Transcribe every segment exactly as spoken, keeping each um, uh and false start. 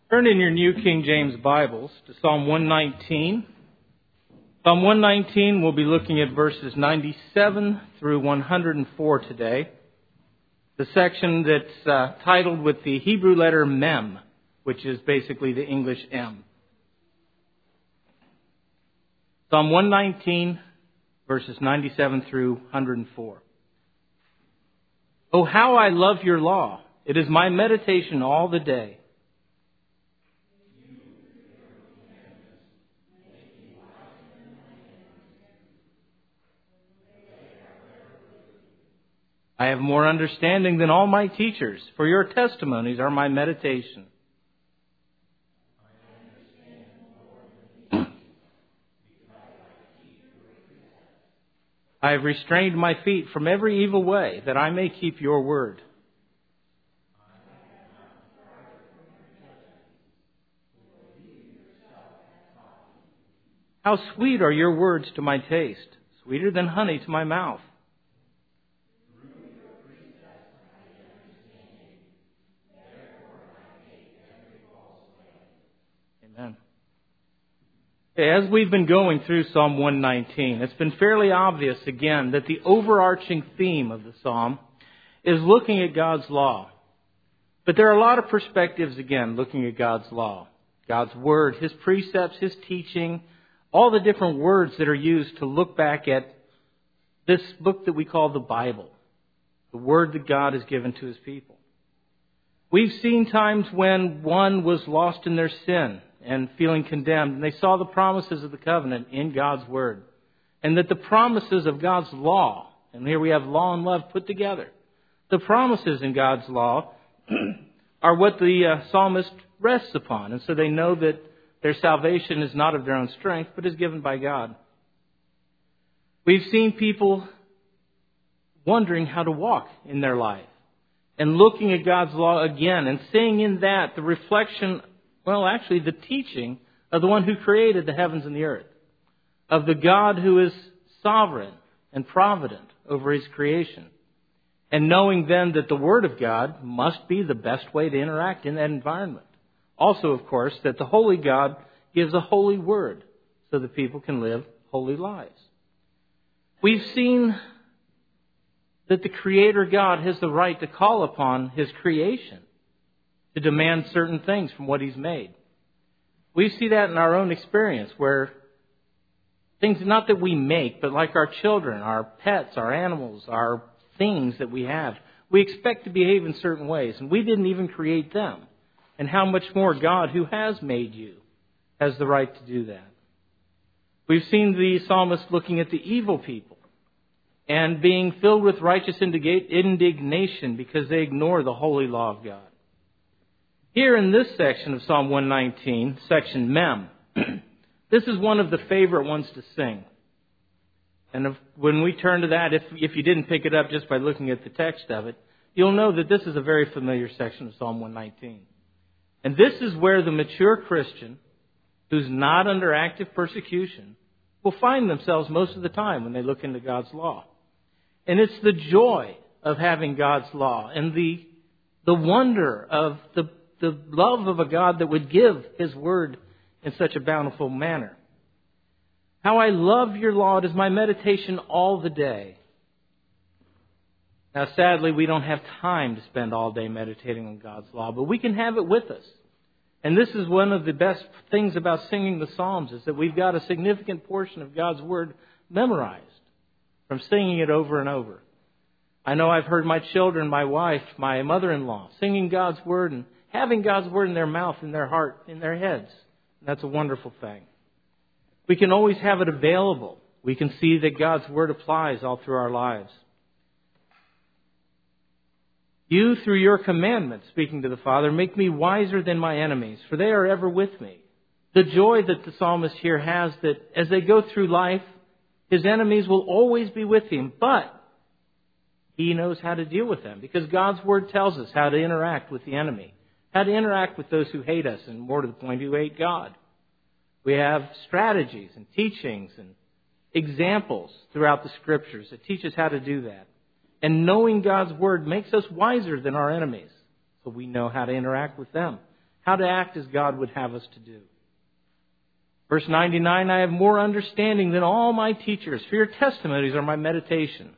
Turn in your New King James Bibles to Psalm one nineteen. Psalm one nineteen, we'll be looking at verses ninety-seven through one hundred four today. The section that's uh, titled with the Hebrew letter Mem, which is basically the English M. Psalm one nineteen, verses ninety-seven through one hundred four. Oh, how I love your law! It is my meditation all the day. I have more understanding than all my teachers, for your testimonies are my meditation. I have restrained my feet from every evil way, that I may keep your word. How sweet are your words to my taste, sweeter than honey to my mouth. Amen. As we've been going through Psalm one nineteen, it's been fairly obvious again that the overarching theme of the psalm is looking at God's law. But there are a lot of perspectives again looking at God's law. God's word, His precepts, His teaching, all the different words that are used to look back at this book that we call the Bible, the word that God has given to His people. We've seen times when one was lost in their sin and feeling condemned, and they saw the promises of the covenant in God's word, and that the promises of God's law, and here we have law and love put together, the promises in God's law are what the uh, psalmist rests upon, and so they know that their salvation is not of their own strength, but is given by God. We've seen people wondering how to walk in their life, and looking at God's law again, and seeing in that the reflection, well, actually the teaching of the one who created the heavens and the earth, of the God who is sovereign and provident over His creation. And knowing then that the Word of God must be the best way to interact in that environment. Also, of course, that the Holy God gives a holy Word so that people can live holy lives. We've seen that the Creator God has the right to call upon His creation to demand certain things from what He's made. We see that in our own experience, where things not that we make, but like our children, our pets, our animals, our things that we have, we expect to behave in certain ways, and we didn't even create them. And how much more God, who has made you, has the right to do that. We've seen the psalmist looking at the evil people and being filled with righteous indignation because they ignore the holy law of God. Here in this section of Psalm one nineteen, section Mem, this is one of the favorite ones to sing. And if, when we turn to that, if, if you didn't pick it up just by looking at the text of it, you'll know that this is a very familiar section of Psalm one nineteen. And this is where the mature Christian, who's not under active persecution, will find themselves most of the time when they look into God's law. And it's the joy of having God's law and the the wonder of the, the love of a God that would give His word in such a bountiful manner. How I love your law. It is my meditation all the day. Now, sadly, we don't have time to spend all day meditating on God's law, but we can have it with us. And this is one of the best things about singing the Psalms, is that we've got a significant portion of God's word memorized from singing it over and over. I know I've heard my children, my wife, my mother-in-law singing God's word and having God's word in their mouth, in their heart, in their heads. That's a wonderful thing. We can always have it available. We can see that God's word applies all through our lives. You, through your commandments, speaking to the Father, make me wiser than my enemies, for they are ever with me. The joy that the psalmist here has, that as they go through life, his enemies will always be with him, but he knows how to deal with them, because God's word tells us how to interact with the enemy, how to interact with those who hate us, and more to the point, who hate God. We have strategies and teachings and examples throughout the Scriptures that teach us how to do that. And knowing God's word makes us wiser than our enemies, so we know how to interact with them how to act as God would have us to do. Verse ninety-nine, I have more understanding than all my teachers, for your testimonies are my meditation.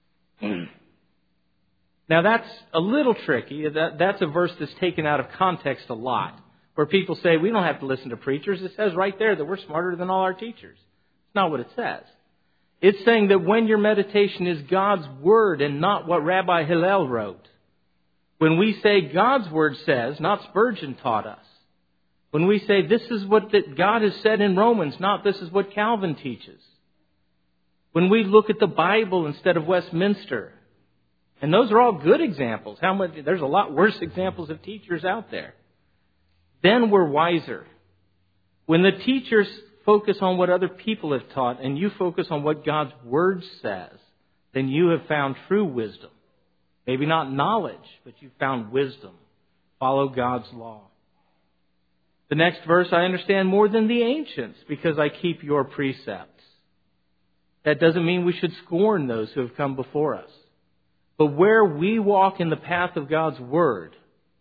Now that's a little tricky. That, that's a verse that's taken out of context a lot, where people say we don't have to listen to preachers. It says right there that we're smarter than all our teachers. It's not what it says. It's saying that when your meditation is God's Word and not what Rabbi Hillel wrote. When we say God's Word says, not Spurgeon taught us. When we say this is what that God has said in Romans, not this is what Calvin teaches. When we look at the Bible instead of Westminster. And those are all good examples. How much? There's a lot worse examples of teachers out there. Then we're wiser. When the teachers focus on what other people have taught and you focus on what God's Word says, then you have found true wisdom. Maybe not knowledge, but you've found wisdom. Follow God's law. The next verse, I understand more than the ancients because I keep your precepts. That doesn't mean we should scorn those who have come before us. But where we walk in the path of God's Word,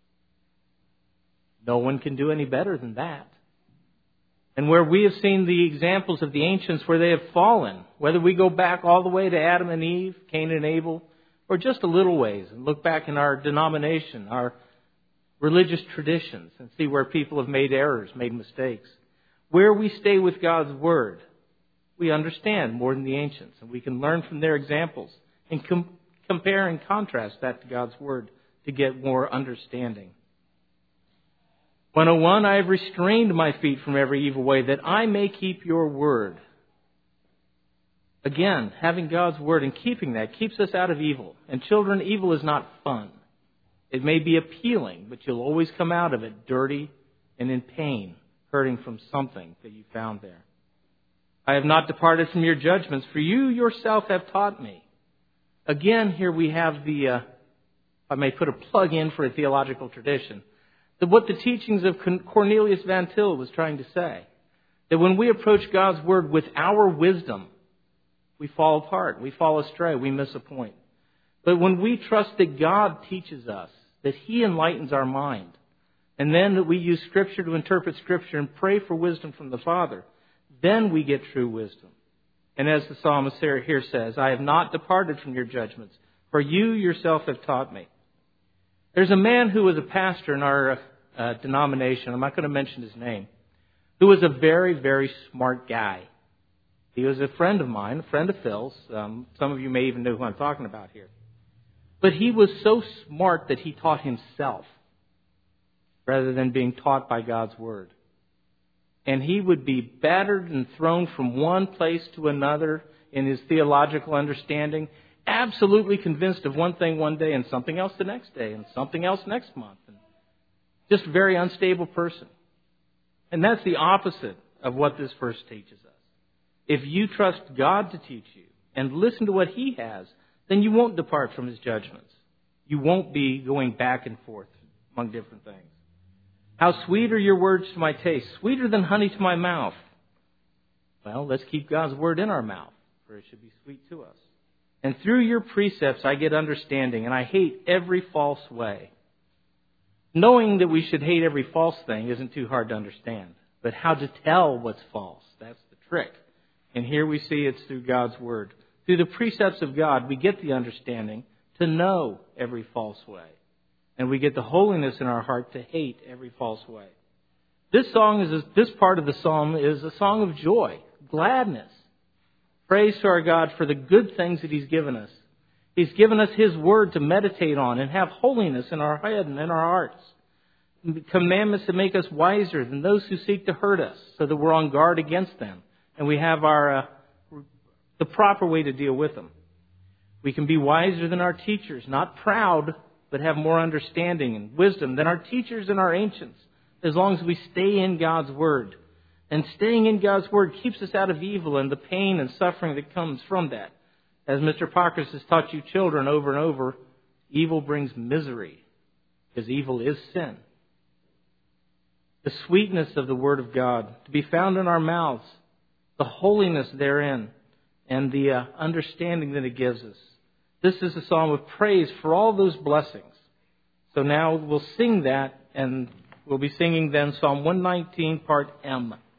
no one can do any better than that. And where we have seen the examples of the ancients where they have fallen, whether we go back all the way to Adam and Eve, Cain and Abel, or just a little ways and look back in our denomination, our religious traditions, and see where people have made errors, made mistakes. Where we stay with God's Word, we understand more than the ancients, and we can learn from their examples and com- compare and contrast that to God's Word to get more understanding. one oh one, I have restrained my feet from every evil way that I may keep your word. Again, having God's Word and keeping that keeps us out of evil. And children, evil is not fun. It may be appealing, but you'll always come out of it dirty and in pain, hurting from something that you found there. I have not departed from your judgments, for you yourself have taught me. Again, here we have the, uh, I may put a plug in for a theological tradition, that what the teachings of Cornelius Van Til was trying to say. That when we approach God's Word with our wisdom, we fall apart, we fall astray, we miss a point. But when we trust that God teaches us, that He enlightens our mind, and then that we use Scripture to interpret Scripture and pray for wisdom from the Father, then we get true wisdom. And as the psalmist here says, I have not departed from your judgments, for you yourself have taught me. There's a man who was a pastor in our uh, denomination, I'm not going to mention his name, who was a very, very smart guy. He was a friend of mine, a friend of Phil's. Um, some of you may even know who I'm talking about here. But he was so smart that he taught himself rather than being taught by God's Word. And he would be battered and thrown from one place to another in his theological understanding, absolutely convinced of one thing one day and something else the next day and something else next month. And just a very unstable person. And that's the opposite of what this verse teaches us. If you trust God to teach you and listen to what He has, then you won't depart from His judgments. You won't be going back and forth among different things. How sweet are your words to my taste, sweeter than honey to my mouth. Well, let's keep God's Word in our mouth, for it should be sweet to us. And through your precepts I get understanding, and I hate every false way. Knowing that we should hate every false thing isn't too hard to understand. But how to tell what's false, that's the trick. And here we see it's through God's Word. Through the precepts of God, we get the understanding to know every false way. And we get the holiness in our heart to hate every false way. This song is this part of the psalm is a song of joy, gladness. Praise to our God for the good things that He's given us. He's given us His Word to meditate on and have holiness in our head and in our hearts. Commandments that make us wiser than those who seek to hurt us, so that we're on guard against them. And we have our uh, the proper way to deal with them. We can be wiser than our teachers, not proud, but have more understanding and wisdom than our teachers and our ancients, as long as we stay in God's Word. And staying in God's Word keeps us out of evil and the pain and suffering that comes from that. As Mister Parkhurst has taught you children over and over, evil brings misery, because evil is sin. The sweetness of the Word of God to be found in our mouths, the holiness therein, and the uh, understanding that it gives us. This is a psalm of praise for all those blessings. So now we'll sing that, and We'll be singing then Psalm one nineteen, part M.